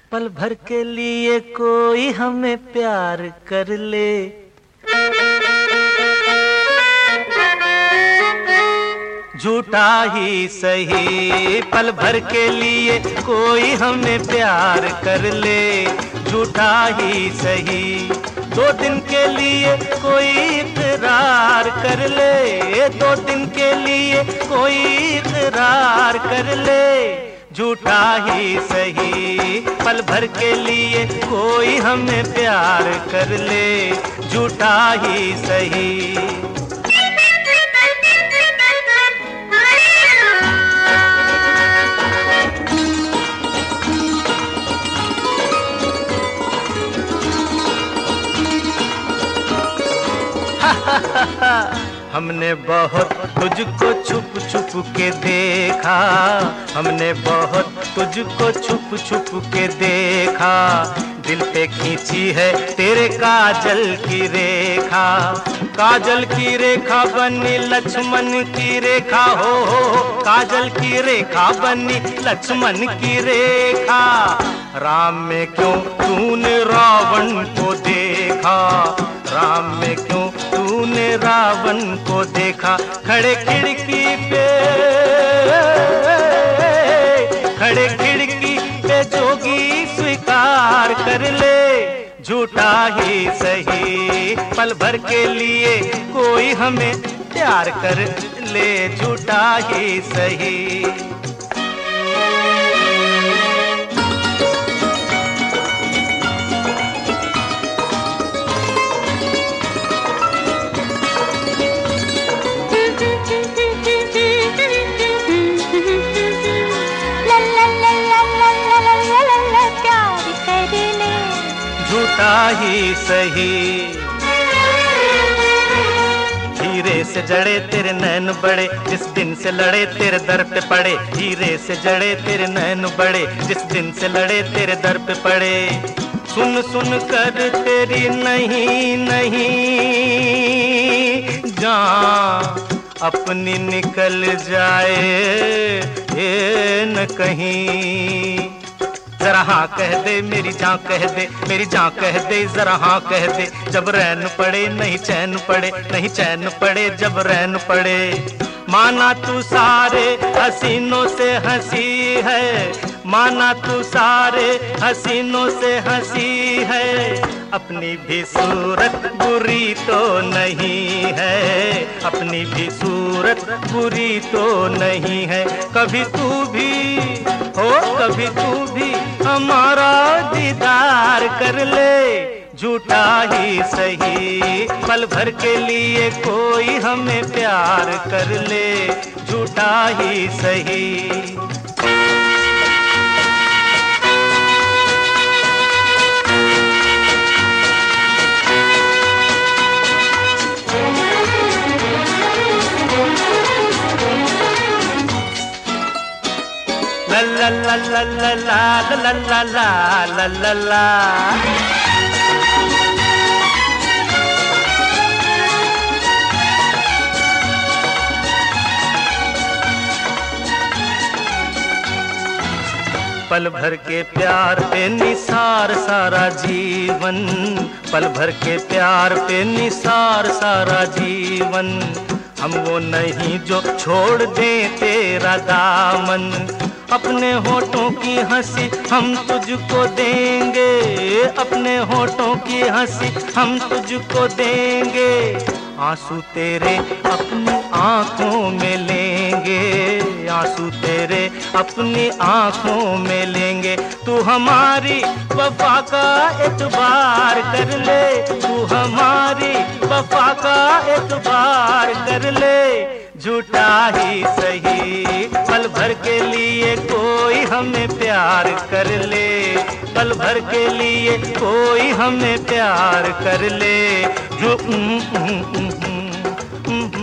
पल भर के लिए कोई हमें प्यार कर ले, झूठा ही सही। पल भर के लिए कोई हमें प्यार कर ले, झूठा ही सही। 2 दिन के लिए कोई इकरार कर ले, 2 दिन के लिए कोई इकरार कर ले, झूठा ही सही। पल भर के लिए कोई हमें प्यार कर ले, झूठा ही सही। हमने बहुत तुझको छुप छुप के देखा, हमने बहुत तुझको छुप छुप के देखा। दिल पे खींची है तेरे काजल की रेखा, काजल की रेखा बनी लक्ष्मण की रेखा, हो काजल की रेखा बनी लक्ष्मण की रेखा। राम में क्यों तूने रावण को देखा, राम में क्यों तूने रावण को देखा। खड़े खिड़की पे, खड़े खिड़की पे जोगी स्वीकार कर ले, झूठा ही सही। पल भर के लिए कोई हमें प्यार कर ले, झूठा ही सही। झूठा ही सही। हीरे से जड़े तेरे नैन बड़े, जिस दिन से लड़े तेरे दर पे पड़े। हीरे से जड़े तेरे नैन बड़े, जिस दिन से लड़े तेरे दर पे पड़े। सुन सुन कर तेरी नहीं नहीं जान अपनी निकल जाए ये न कहीं। जरा हाँ कह दे मेरी जान, कह दे मेरी जान, कह दे जरा हाँ कह दे। जब रैन पड़े नहीं चैन पड़े, नहीं चैन पड़े जब रैन पड़े। माना तू सारे हसीनों से हंसी है, माना तू सारे हसीनों से हंसी है। अपनी भी सूरत बुरी तो नहीं है, अपनी भी सूरत बुरी तो नहीं है। कभी तू भी हो, कभी तू भी हमारा दीदार कर ले, झूठा ही सही। पल भर के लिए कोई हमें प्यार कर ले, झूठा ही सही। ला ला ला ला ला ला ला ला ला ला। पल भर के प्यार पे निसार सारा जीवन, पल भर के प्यार पे निसार सारा जीवन। हम वो नहीं जो छोड़ दें तेरा दामन। अपने होठों की हंसी हम तुझको देंगे, अपने होठों की हंसी हम तुझको देंगे। आंसू तेरे अपनी आंखों में लेंगे, आंसू तेरे अपनी आंखों में लेंगे। तू हमारी वफा का एतबार कर ले, तू हमारी वफा का एतबार कर ले, झूठा ही सही। पल भर के लिए कोई हमें प्यार कर ले, पल भर के लिए कोई हमें प्यार कर ले।